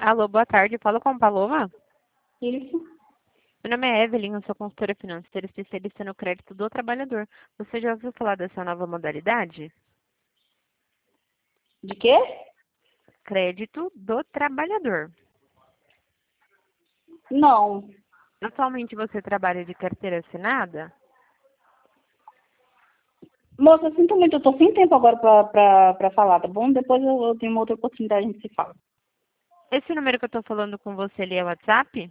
Alô, boa tarde. Fala com Paloma. Isso. Meu nome é Evelyn, eu sou consultora financeira especialista no crédito do trabalhador. Você já ouviu falar dessa nova modalidade? De quê? Crédito do trabalhador. Não. Atualmente você trabalha de carteira assinada? Moça, sinto muito, eu tô sem tempo agora pra falar, tá bom? Depois eu tenho uma outra oportunidade, a gente se fala. Esse número que eu estou falando com você ali é o WhatsApp?